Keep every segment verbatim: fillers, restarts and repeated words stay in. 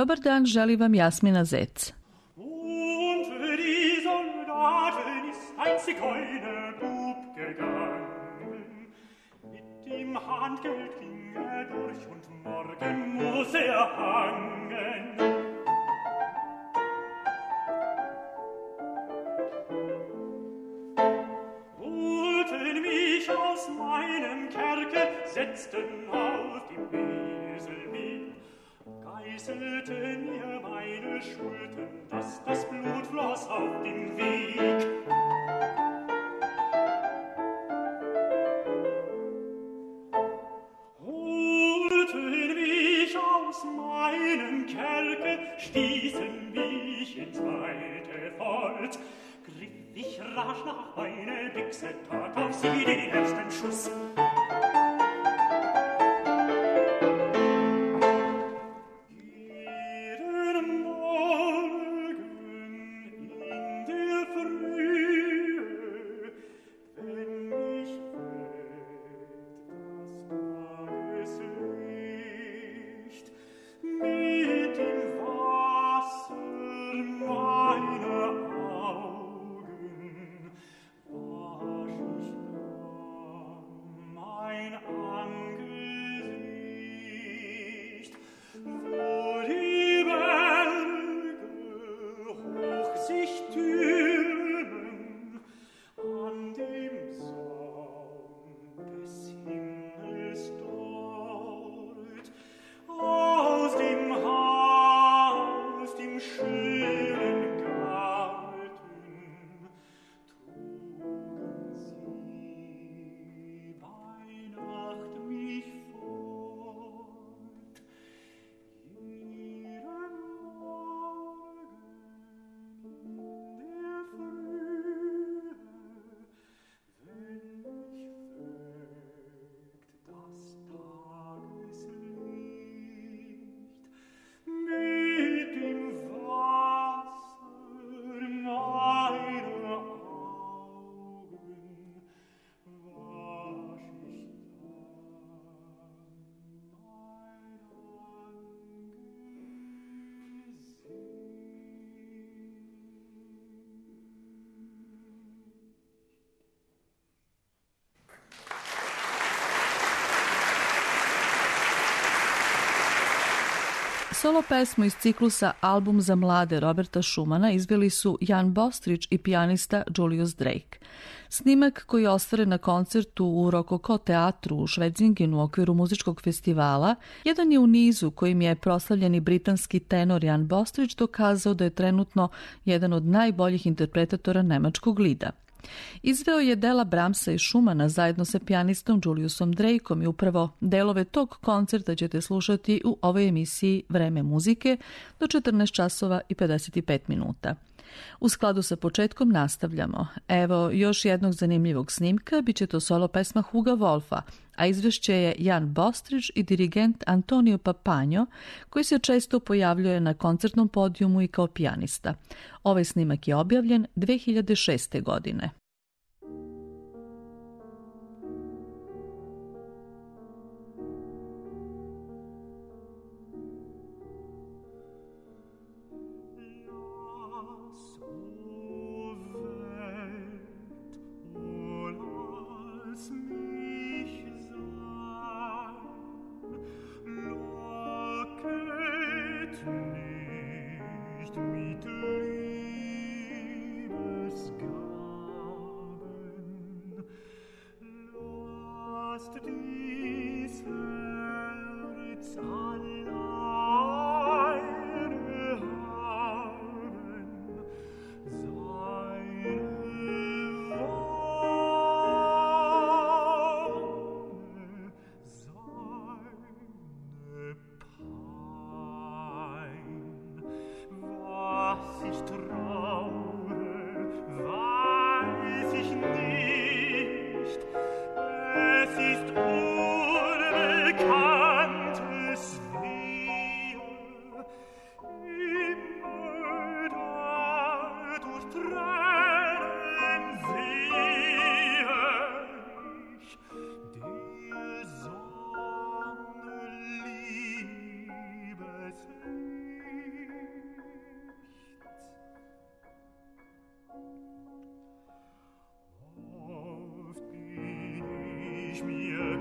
Dobar dan, želi vam Jasmina Zec. Unter die Soldaten ist ein Zigeunerbub gegangen. Mit dem Handgeld ging er durch und morgen muss er hangen. Holten mich aus meinem Kerker, setzten auf den Beselweg, geißelten mir meine Schultern, dass das Blut floss auf den Weg. Holten mich aus meinem Kerker, stießen mich ins weite Feld, griff ich rasch nach meiner Büchse, tat auf sie den ersten Schuss. Solo pesmu iz ciklusa Album za mlade Roberta Schumana izveli su Jan Bostrić i pijanista Julius Drake. Snimak koji je ostvaren na koncertu u Rokoko teatru u Švedzingenu u okviru muzičkog festivala jedan je u nizu kojim je proslavljeni britanski tenor Jan Bostrić dokazao da je trenutno jedan od najboljih interpretatora nemačkog lida. Izveo je dela Brahmsa i Schumana zajedno sa pijanistom Juliusom Drakeom i upravo delove tog koncerta ćete slušati u ovoj emisiji Vreme muzike do četrnaest časova i pedeset pet minuta. U skladu sa početkom nastavljamo. Evo još jednog zanimljivog snimka, bit će to solo pesma Huga Wolfa, a izvešće je Jan Bostrić i dirigent Antonio Papanjo, koji se često pojavljuje na koncertnom podijumu i kao pijanista. Ovaj snimak je objavljen dve hiljade šeste. godine. Ich traue, was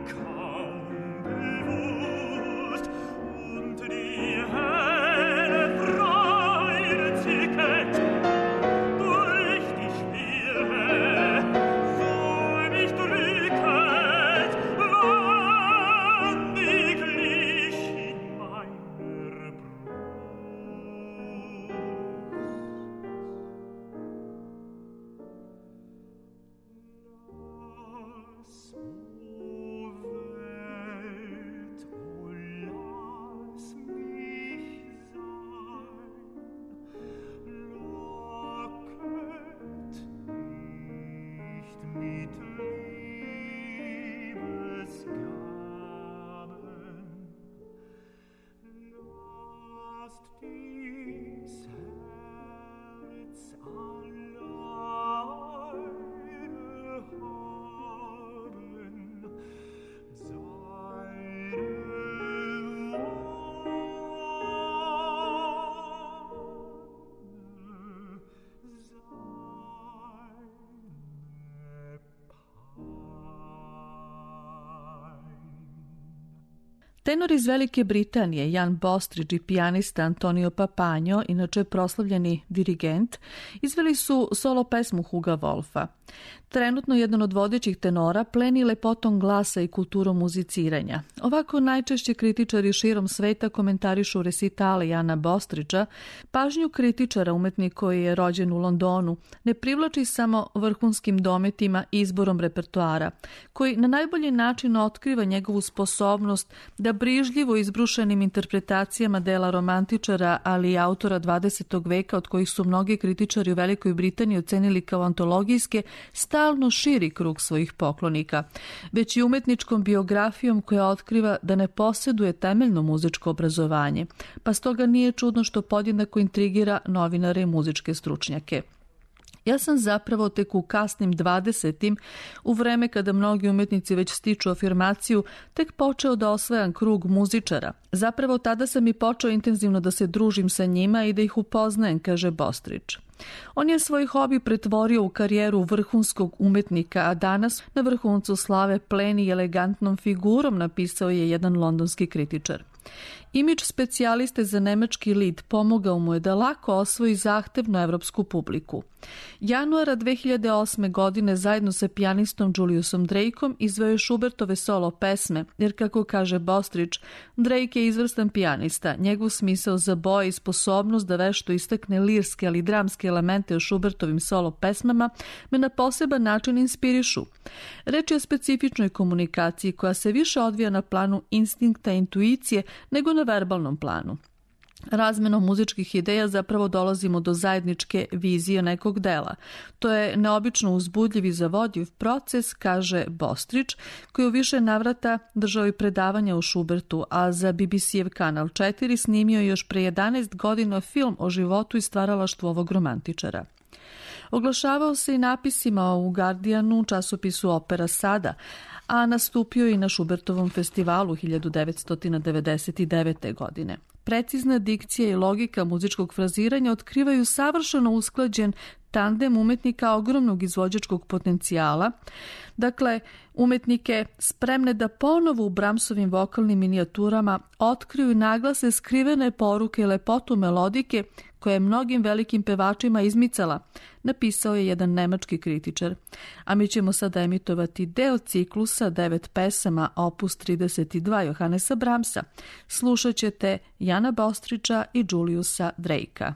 Tenor iz Velike Britanije Jan Bostridge i pijanista Antonio Papanjo, inače proslavljeni dirigent, izveli su solo pesmu Huga Wolfa. Trenutno jedan od vodećih tenora pleni lepotom glasa i kulturom muziciranja. Ovako najčešće kritičari širom sveta komentarišu resitale Jana Bostridgea. Pažnju kritičara, umetnik koji je rođen u Londonu, ne privlači samo vrhunskim dometima i izborom repertoara, koji na najbolji način otkriva njegovu sposobnost da brižljivo izbrušenim interpretacijama dela romantičara, ali i autora dvadesetog veka, od kojih su mnogi kritičari u Velikoj Britaniji ocenili kao antologijske, stalno širi krug svojih poklonika, već i umetničkom biografijom koja otkriva da ne posjeduje temeljno muzičko obrazovanje, pa stoga nije čudno što podjednako intrigira novinare i muzičke stručnjake. Ja sam zapravo tek u kasnim dvadesetim, u vreme kada mnogi umetnici već stiču afirmaciju, tek počeo da osvajam krug muzičara. Zapravo tada sam i počeo intenzivno da se družim sa njima i da ih upoznajem, kaže Bostridge. On je svoj hobi pretvorio u karijeru vrhunskog umetnika, a danas na vrhuncu slave pleni elegantnom figurom, napisao je jedan londonski kritičar. Imidž specijaliste za nemački lit pomogao mu je da lako osvoji zahtevnu evropsku publiku. Januara dve hiljade osme. godine zajedno sa pijanistom Juliusom Drakeom izveo je Schubertove solo pesme, jer kako kaže Bostridge, Drake je izvrstan pijanista. Njegov smisao za boje i sposobnost da vešto istakne lirske, ali i dramske elemente u Schubertovim solo pesmama me na poseban način inspirišu. Reč je o specifičnoj komunikaciji koja se više odvija na planu instinkta i intuicije nego na verbalnom planu. Razmenom muzičkih ideja zapravo dolazimo do zajedničke vizije nekog dela. To je neobično uzbudljiv i zavodljiv proces, kaže Bostridge, koji u više navrata držao i predavanja o Schubertu, a za B B C-ev Kanal četiri snimio još pre jedanaest godina film o životu i stvaralaštvu ovog romantičara. Oglašavao se i napisima u Guardianu, časopisu Opera Sada, a nastupio i na Schubertovom festivalu hiljadu devetsto devedeset devete. godine. Precizna dikcija i logika muzičkog fraziranja otkrivaju savršeno usklađen tandem umetnika ogromnog izvođačkog potencijala, dakle umetnike spremne da ponovo u Brahmsovim vokalnim minijaturama otkriju i naglase skrivene poruke i lepotu melodike koja je mnogim velikim pevačima izmicala, napisao je jedan nemački kritičar. A mi ćemo sada emitovati deo ciklusa devet pesama opus trideset dva Johannesa Brahmsa. Slušat ćete Jana Bostridgea i Juliusa Drakea.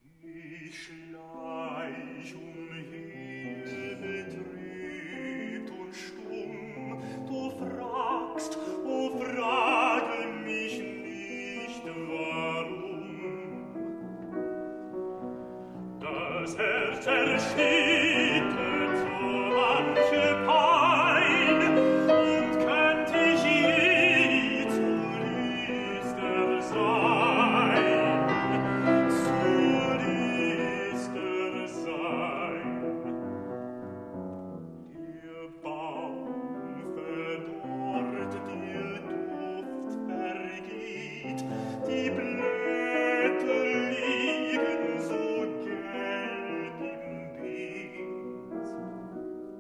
Das Herz erschnitten so manche Pein, und könnt ich je zu Lister sein, zu Lister sein. Der Baum verdorrt, der Duft vergeht, die Blätter liegen so gelb im Beet.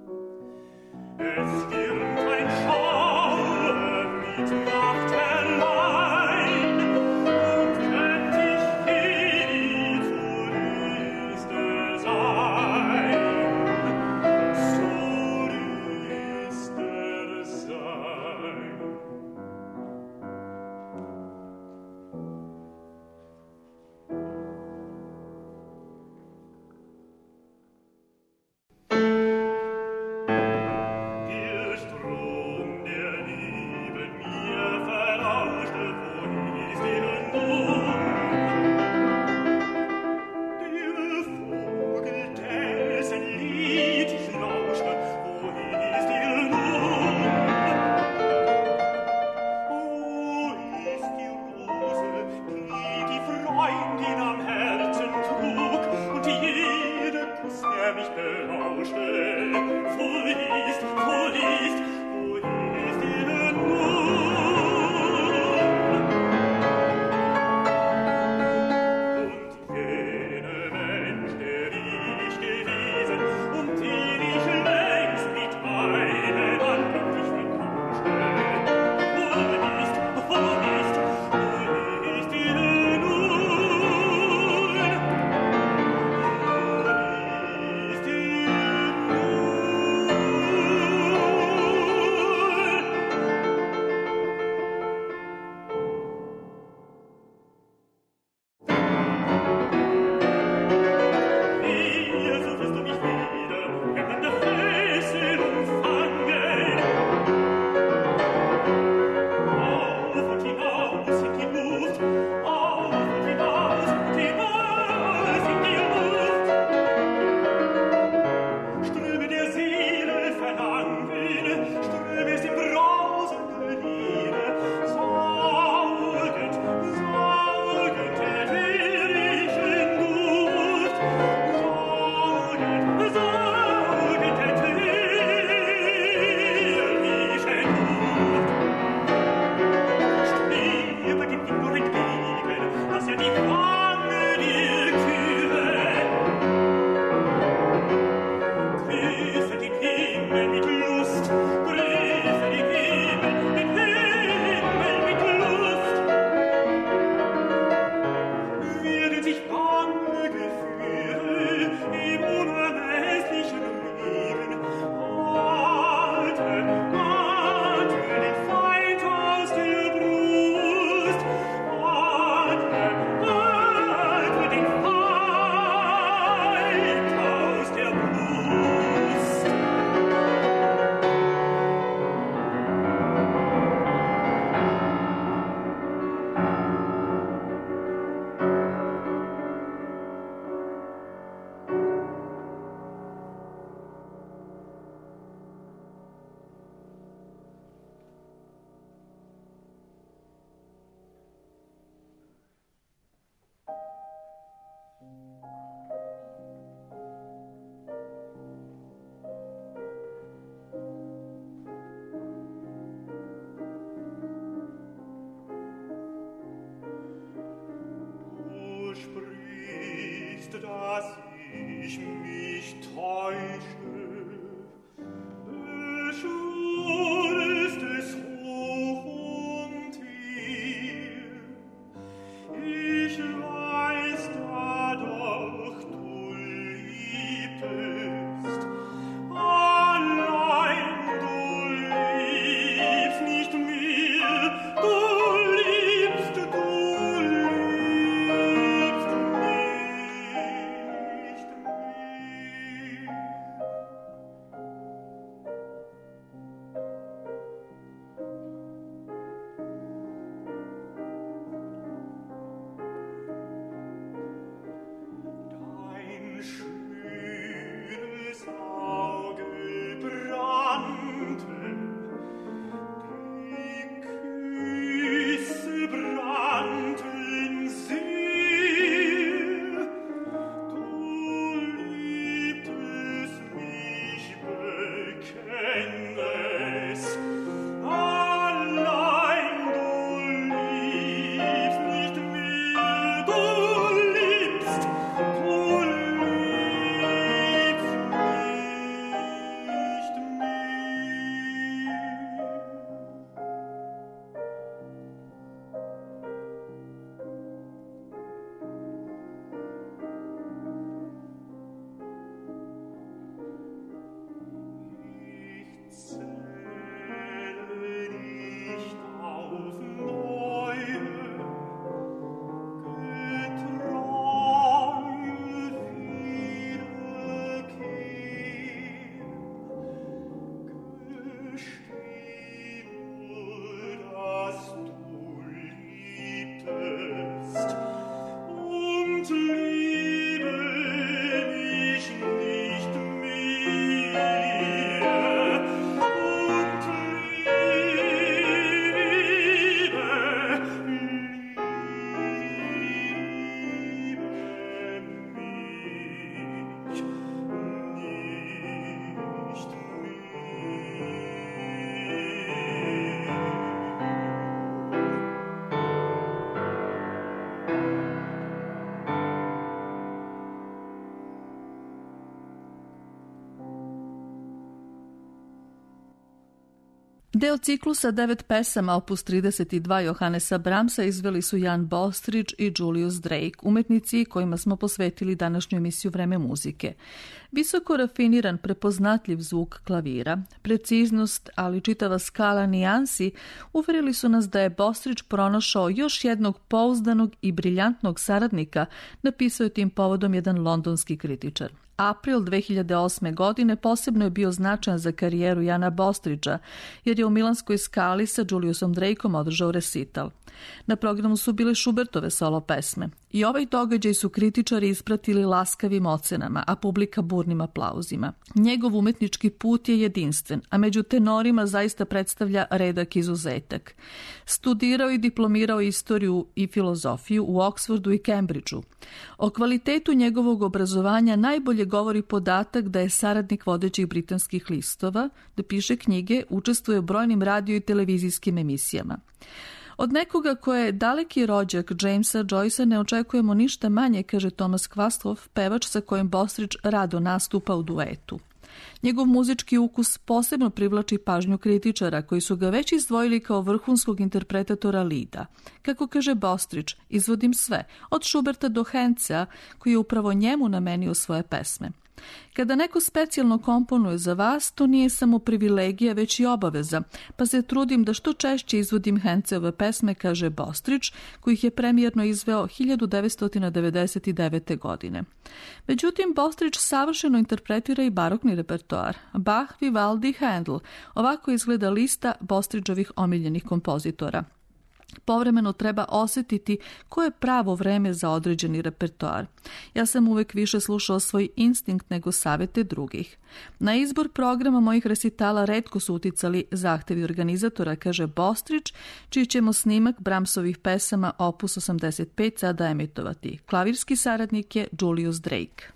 Deo ciklusa devet pesama opus trideset dva Johannesa Brahmsa izveli su Jan Bostridge i Julius Drake, umetnici kojima smo posvetili današnju emisiju Vreme muzike. Visoko rafiniran, prepoznatljiv zvuk klavira, preciznost, ali čitava skala nijansi uverili su nas da je Bostridge pronašao još jednog pouzdanog i briljantnog saradnika, napisao je tim povodom jedan londonski kritičar. April dve hiljade osme. godine posebno je bio značajan za karijeru Jana Bostridgea, jer je u Milanskoj Skali sa Juliusom Drakeom održao recital. Na programu su bile Schubertove solo pesme. I ovaj događaj su kritičari ispratili laskavim ocenama, a publika burnim aplauzima. Njegov umetnički put je jedinstven, a među tenorima zaista predstavlja redak izuzetak. Studirao i diplomirao istoriju i filozofiju u Oxfordu i Cambridgeu. O kvalitetu njegovog obrazovanja najbolje govori podatak da je saradnik vodećih britanskih listova, da piše knjige, učestvuje u brojnim radio i televizijskim emisijama. Od nekoga ko je daleki rođak Jamesa Joycea ne očekujemo ništa manje, kaže Thomas Kvasthoff, pevač sa kojim Bostridge rado nastupa u duetu. Njegov muzički ukus posebno privlači pažnju kritičara koji su ga već izdvojili kao vrhunskog interpretatora lida. Kako kaže Bostridge, izvodim sve, od Schuberta do Hensea, koji je upravo njemu namenio svoje pesme. Kada neko specijalno komponuje za vas, to nije samo privilegija, već i obaveza, pa se trudim da što češće izvodim Henceove pesme, kaže Bostridge, koji ih je premijerno izveo hiljadu devetsto devedeset devete. godine. Međutim, Bostridge savršeno interpretira i barokni repertoar. Bach, Vivaldi, Handel. Ovako izgleda lista Bostridgeovih omiljenih kompozitora. Povremeno treba osjetiti koje je pravo vreme za određeni repertoar. Ja sam uvek više slušao svoj instinkt nego savete drugih. Na izbor programa mojih resitala retko su uticali zahtevi organizatora, kaže Bostridge, čiji ćemo snimak Brahmsovih pesama opus osamdeset pet sada emitovati. Klavirski saradnik je Julius Drake.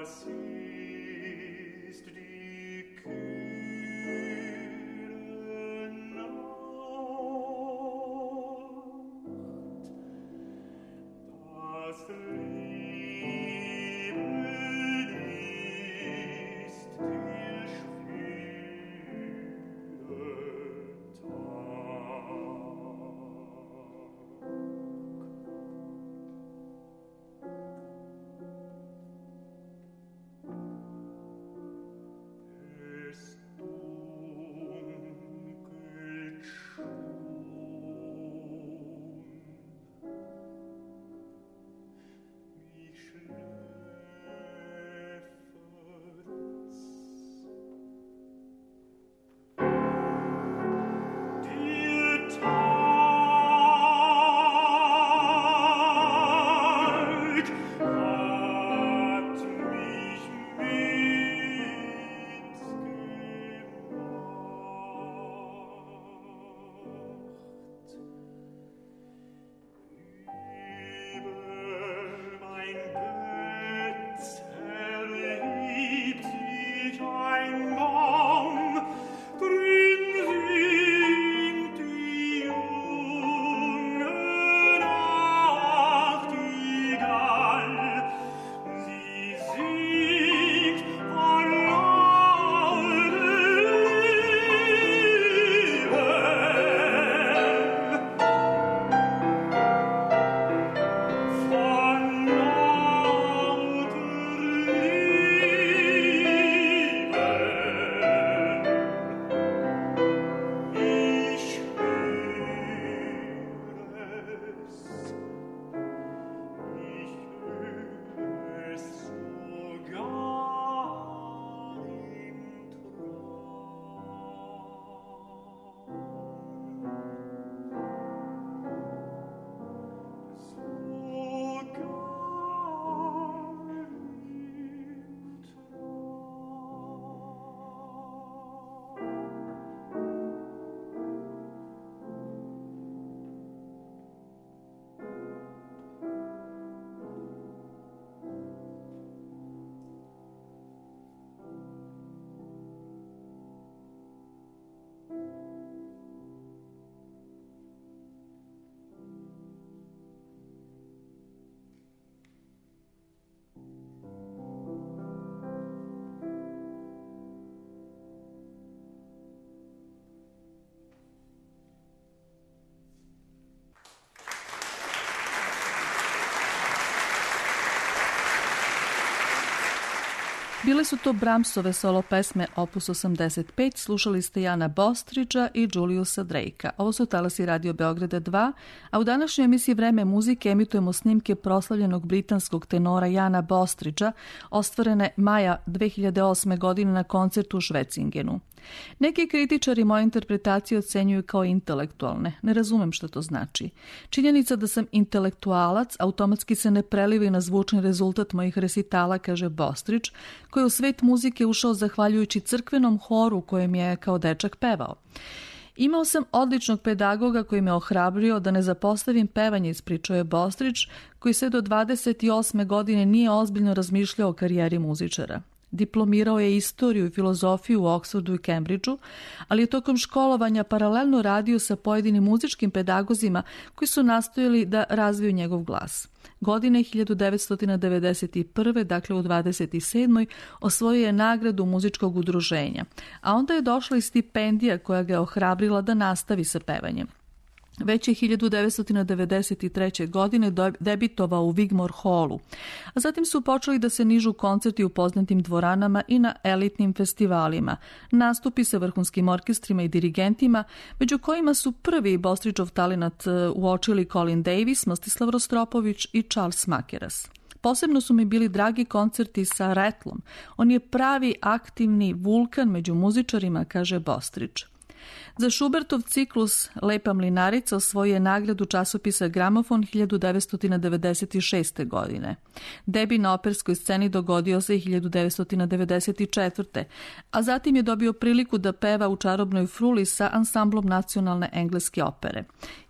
Bile su to Brahmsove solo pesme opus osamdeset pet, slušali ste Jana Bostridgea i Juliusa Drakea. Ovo su talasi Radio Beograda dva, a u današnjoj emisiji Vreme muzike emitujemo snimke proslavljenog britanskog tenora Jana Bostridgea, ostvarene maja dve hiljade osme. godine na koncertu u Švecingenu. Neki kritičari moje interpretacije ocenjuju kao intelektualne. Ne razumem što to znači. Činjenica da sam intelektualac automatski se ne prelivi na zvučni rezultat mojih resitala, kaže Bostridge, koji je u svet muzike ušao zahvaljujući crkvenom horu kojem je kao dečak pevao. Imao sam odličnog pedagoga koji me ohrabrio da ne zapostavim pevanje, ispričao je Bostridge, koji sve do dvadeset osme. godine nije ozbiljno razmišljao o karijeri muzičara. Diplomirao je istoriju i filozofiju u Oxfordu i Cambridgeu, ali je tokom školovanja paralelno radio sa pojedinim muzičkim pedagozima koji su nastojali da razviju njegov glas. Godine hiljadu devetsto devedeset prve. dakle u dvadeset sedmoj. osvojio je nagradu muzičkog udruženja, a onda je došla i stipendija koja ga je ohrabrila da nastavi sa pevanjem. Već je hiljadu devetsto devedeset treće. godine debitovao u Wigmore Hallu, a zatim su počeli da se nižu koncerti u poznatim dvoranama i na elitnim festivalima, nastupi sa vrhunskim orkestrima i dirigentima, među kojima su prvi Bostridgeov talenat uočili Colin Davis, Mstislav Rostropović i Charles Makeras. Posebno su mi bili dragi koncerti sa Rattlom. On je pravi aktivni vulkan među muzičarima, kaže Bostridge. Za Schubertov ciklus Lepa mlinarica osvojio je nagradu časopisa Gramofon hiljadu devetsto devedeset šeste. godine. Debi na operskoj sceni dogodio se hiljadu devetsto devedeset četvrte. a zatim je dobio priliku da peva u Čarobnoj fruli sa ansamblom Nacionalne engleske opere.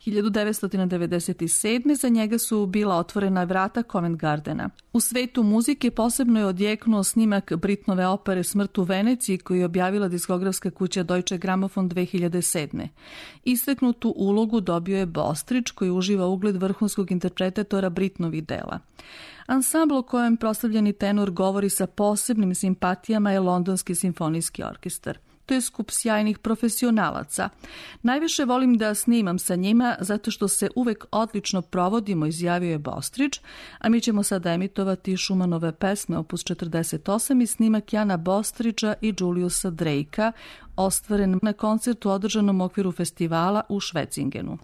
hiljadu devetsto devedeset sedme. za njega su bila otvorena vrata Covent Gardena. U svetu muzike posebno je odjeknuo snimak Britnove opere Smrt u Veneciji koju je objavila diskografska kuća Deutsche Grammophon dve hiljade sedme. Istaknutu ulogu dobio je Bostridge koji uživa ugled vrhunskog interpretatora Britnovih dela. Ansambl o kojem proslavljeni tenor govori sa posebnim simpatijama je Londonski simfonijski orkestar. To je skup sjajnih profesionalaca. Najviše volim da snimam sa njima zato što se uvek odlično provodimo, izjavio je Bostridge, a mi ćemo sada emitovati Schumannove pesme opus četrdeset osam i snimak Jana Bostridgea i Juliusa Drakea, ostvaren na koncertu održanom u okviru festivala u Švecingenu.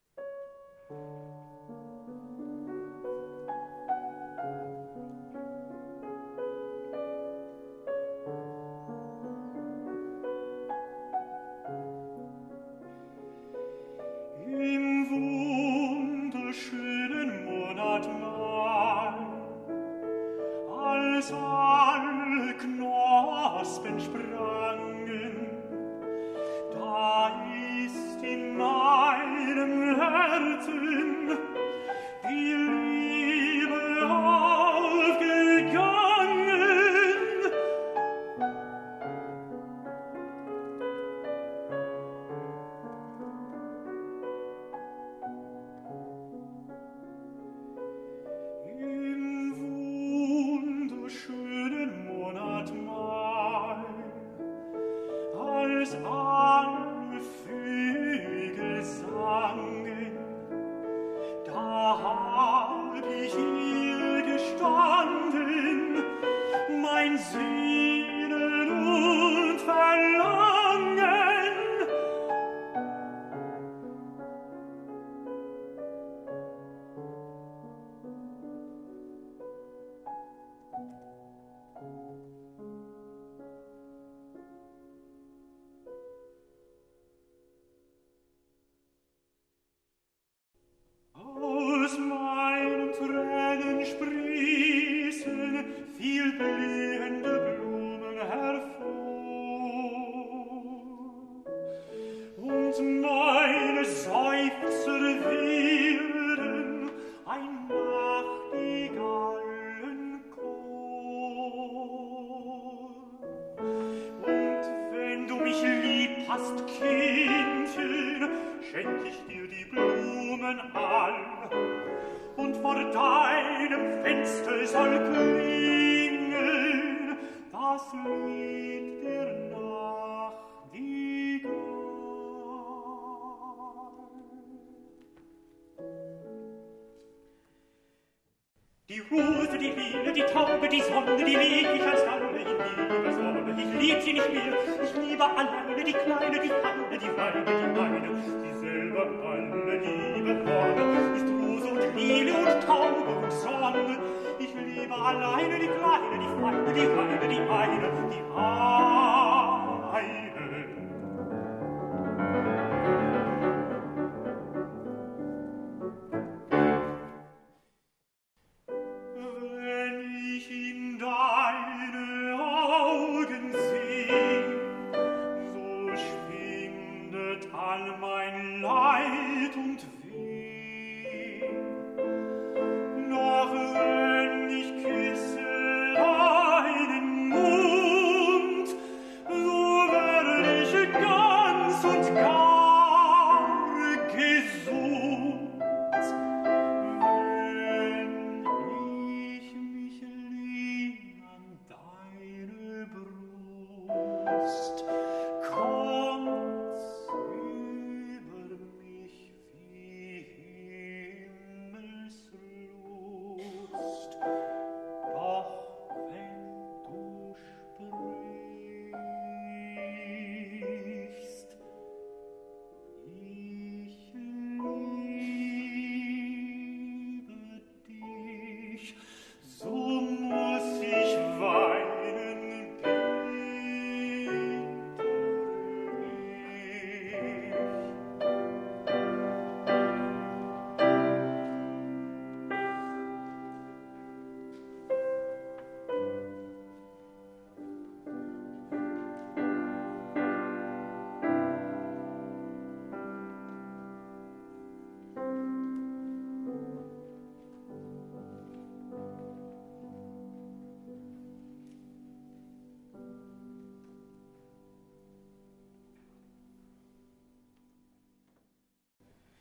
Die Rose, die Biene, die Taube, die Sonne, die lieb ich als alle in Liebeswonne. Ich lieb sie nicht mehr, ich liebe alleine die Kleine, die Feine, die Weine, die Meine. Dieselbe alle Liebe Wonne ist Rose und Lile und Taube und Sonne. Ich liebe alleine die Kleine, die Feine, die Weine, die Eine, die Eine. Noch wenn ich küsse deinen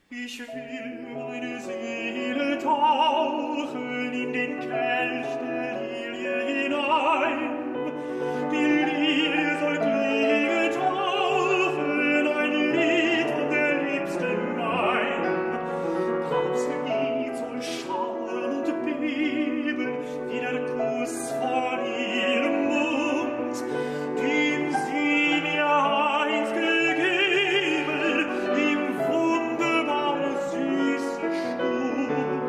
Ich will meine Seele tauchen in den Kelch der Lilie hinein. Die Lilie soll klingen, tauchen, ein Lied von der Liebsten mein. Das Lied soll schauen und beben, wie der Kuss von ihrem Mund, den sie mir einst gegeben, im wunderbar süßen Stund.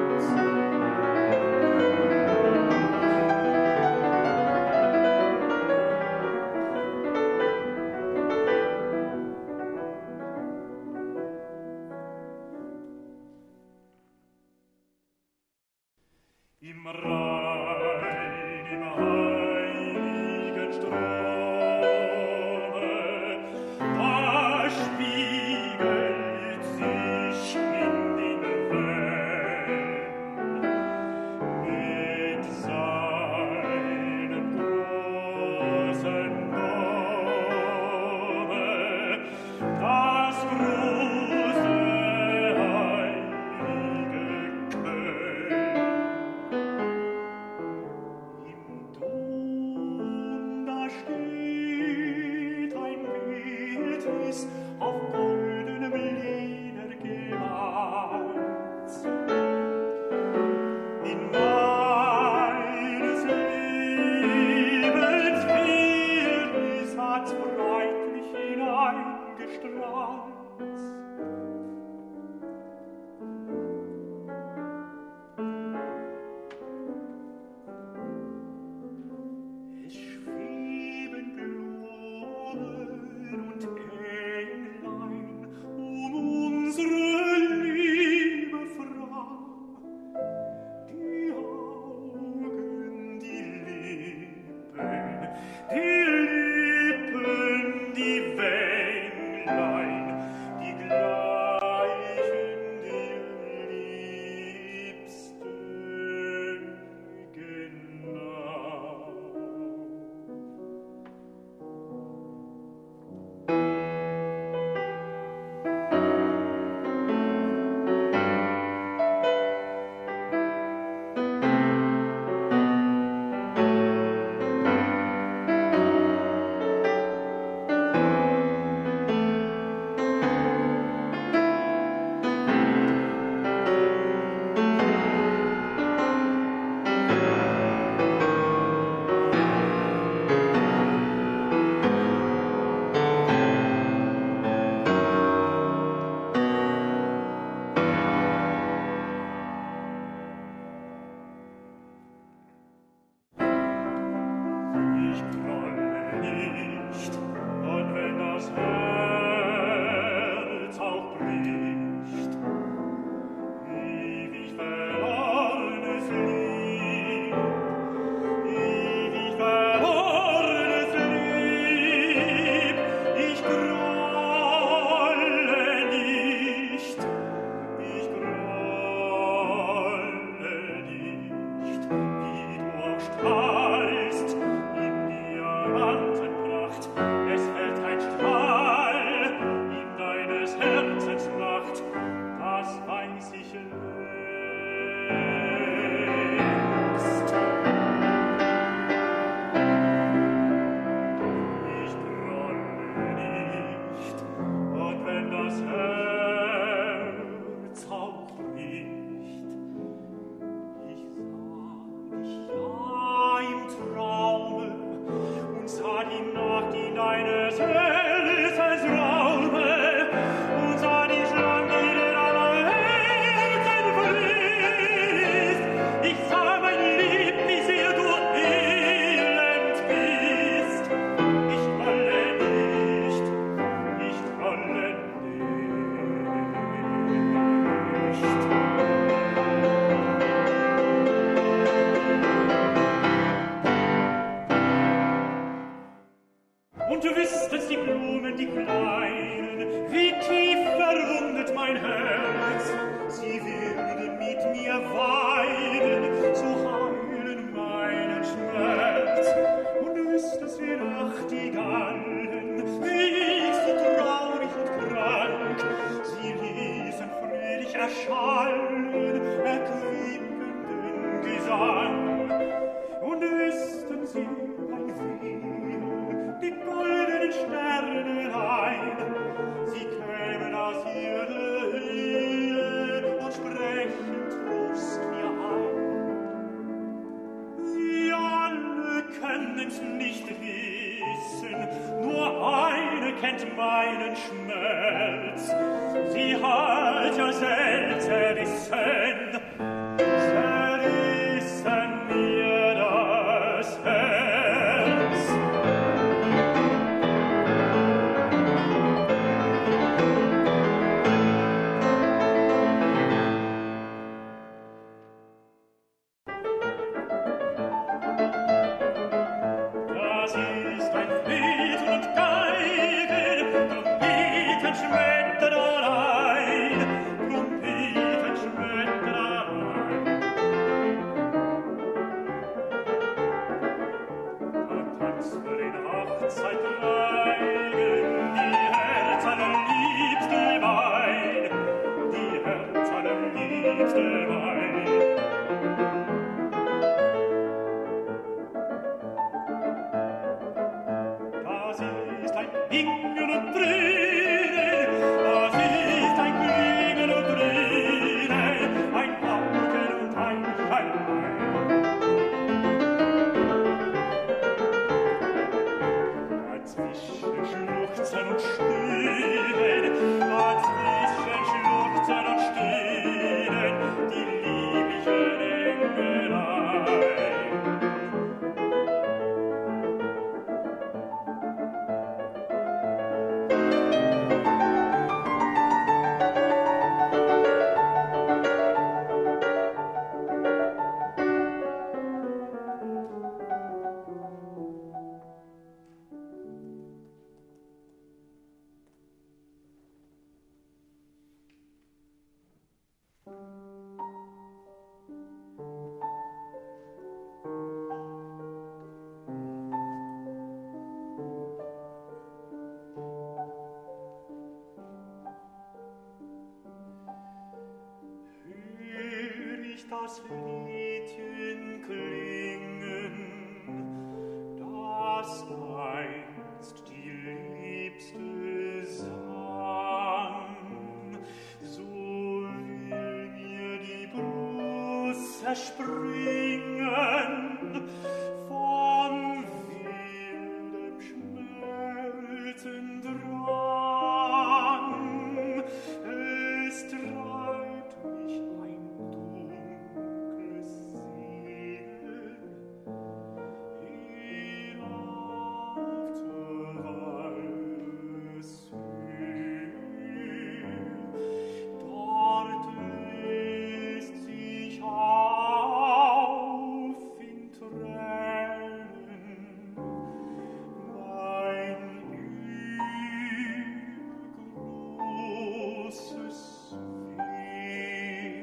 Im Rhein, im heiligen Strome, da spiegelt sich in den Wellen mit seinem großen Nome das große heilige Köln. Im Dom, da steht ein Bildnis auf goldenem Leder gemalt. In meines Lebens Bildnis hat's freundlich hineingestrahlt. Es schweben Blumen und Englein um unsere liebe Frau. Die Augen, die Lippen, die Lippen, die Wänglein, die gleichen dir Liebsten genau. Ich trolle nicht, und wenn das Herz auch bricht, ewig verlorenes Lieb, ewig verlorenes Lieb, ich grolle nicht, ich grolle nicht, wie du auch strahlst in Diamantenpracht, es fällt ein Strahl in deines Herzens Nacht, das weiß ich längst. Ich grolle nicht, und wenn das Herz auch bricht, ich sah dich ja im Traume und sah die Nacht in deines Herzens Raume und sah die Schlange, die in aller Herzen fließt. Ich sah, mein Lieb, wie sehr du elend bist. Ich trolle nicht, ich trolle nicht. Und du wüsstest die Blumen, die kleinen, wie tief verwundet mein Herz. Sie würden mit mir weinen, so heilen meinen Schmerz. Und du wüsstest, wie Nachtigallen, wie ich so traurig und krank, sie ließen sie ein Viel, die goldenen Sterne ein, sie kämen aus ihrer Höhe und sprechen Trost mir ein. Sie alle können's nicht wissen, nur eine kennt meinen Schmerz. Sie hat ja selbst zerrissen, zerrissen mir das Herz. Das ist ein Flöten und Geigen, Trompeten schmettern allein, Trompeten schmettern allein. Da tanzt für den Hochzeit reigen, die Herz allerliebste Wein, die Herz allerliebste Wein. Das ist ein Klingen und Tränen, das ist ein Klingen und Tränen, ein Augen und ein Schein. Dazwischen schluchzen und stöhnen, dazwischen schluchzen und stöhnen, die lieblichen Engelein. Hör ich das Liedchen klingen, das einst die Liebste sang, so will mir die Brust zerspringen von wildem Schmelzendrang. Es treibt mich ein dunkles Sehnen hinauf zur Waldeshöhe. Dort löst sich auf in Tränen mein übergroßes Weh.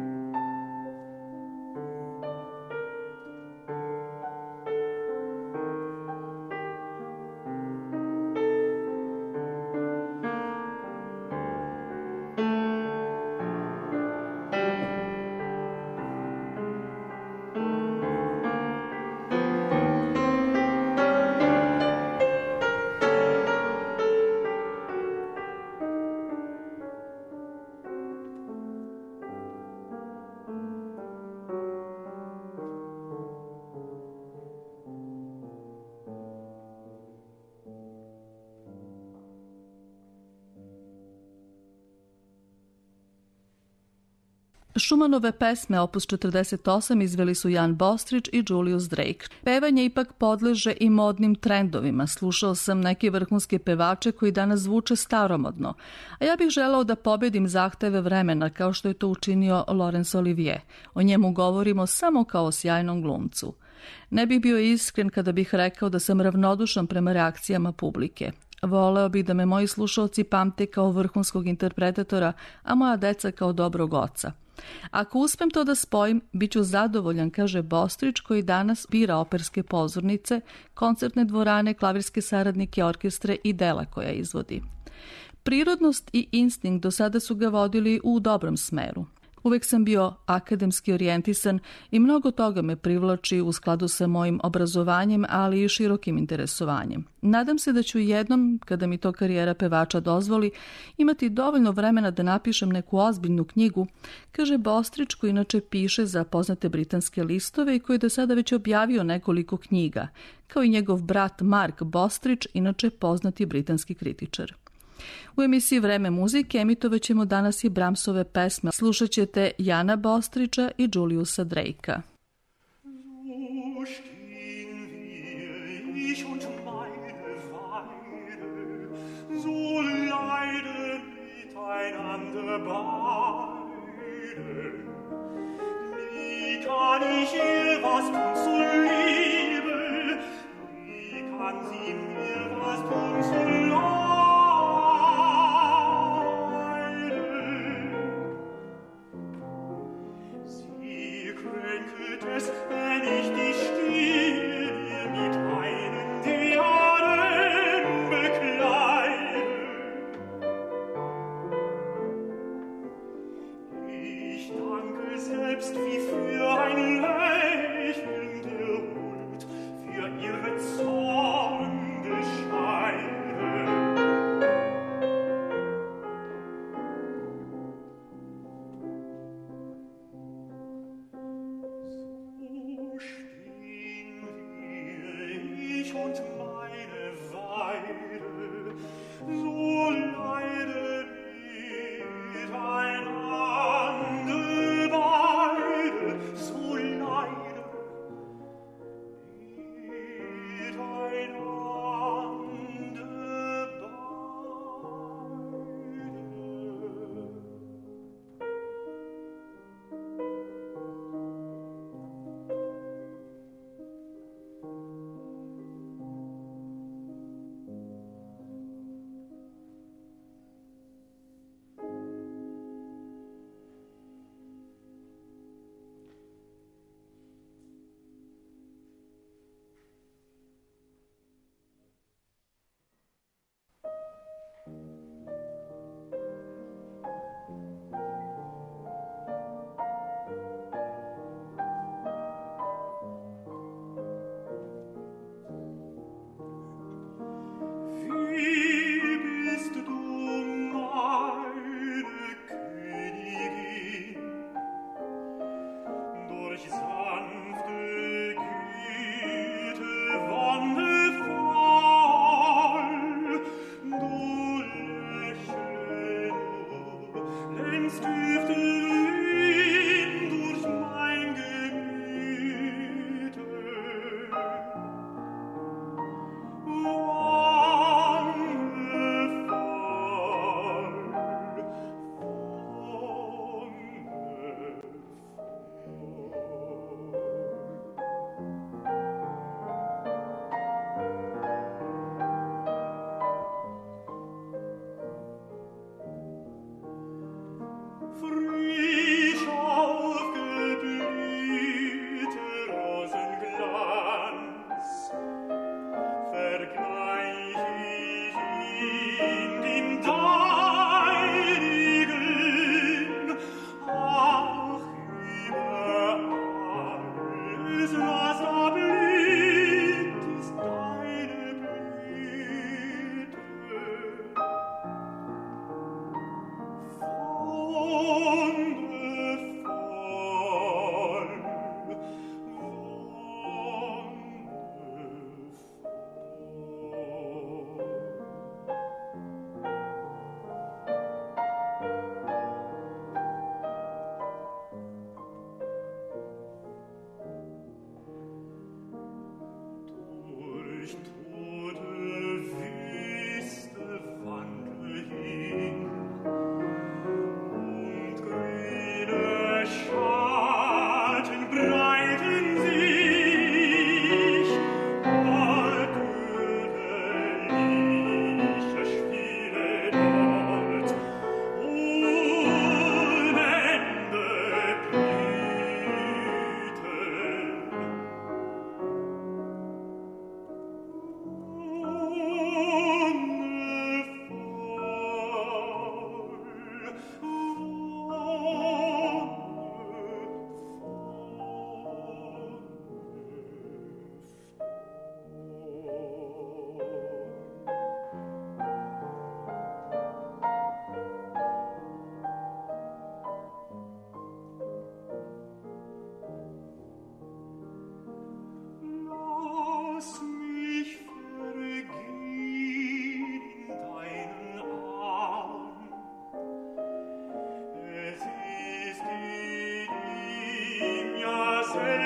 Šumanove pesme opus četrdeset osam izveli su Jan Bostrić i Julius Drake. Pevanje ipak podleže i modnim trendovima. Slušao sam neke vrhunske pevače koji danas zvuče staromodno, a ja bih želao da pobedim zahteve vremena kao što je to učinio Laurence Olivier. O njemu govorimo samo kao o sjajnom glumcu. Ne bih bio iskren kada bih rekao da sam ravnodušan prema reakcijama publike. Voleo bih da me moji slušalci pamte kao vrhunskog interpretatora, a moja deca kao dobrog oca. Ako uspem to da spojim, bit ću zadovoljan, kaže Bostrić, koji danas bira operske pozornice, koncertne dvorane, klavirske saradnike, orkestre i dela koja izvodi. Prirodnost i instinkt do sada su ga vodili u dobrom smeru. Uvek sam bio akademski orijentisan i mnogo toga me privlači u skladu sa mojim obrazovanjem, ali i širokim interesovanjem. Nadam se da ću jednom, kada mi to karijera pevača dozvoli, imati dovoljno vremena da napišem neku ozbiljnu knjigu, kaže Bostrić, koji inače piše za poznate britanske listove i koji je do sada već objavio nekoliko knjiga, kao i njegov brat Mark Bostrić, inače poznati britanski kritičar. U emisiji Vreme muzike emitovat ćemo danas i Brahmsove pesme. Slušat ćete Jana Bostrića i Juliusa Drakea. Kann ich ihr was tun zu Liebe? Wie kann sie mir was tun zu Leide? Sie kränket es, wenn ich die Stille mit einem Diadem bekleide. Ich danke selbst wie für ein Lächeln der Huld, für ihre Zornbescheide. So stehen wir, ich und meine Weide, so leiden miteinander beide, so leiden miteinander beide.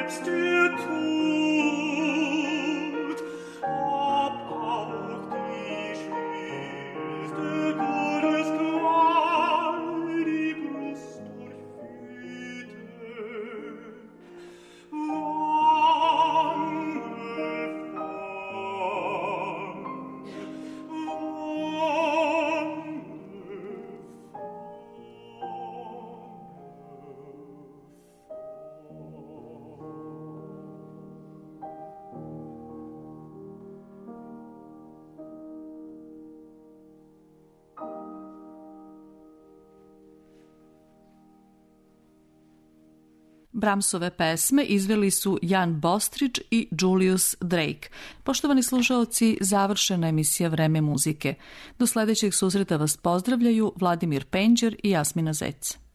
selbst dir tut, ob auch die schwerste Todesqual die Brust durchwühlte. Brahmsove pesme izveli su Jan Bostrić i Julius Drake. Poštovani slušaoci, završena emisija Vreme muzike. Do sledećeg susreta vas pozdravljaju Vladimir Penđer i Jasmina Zec.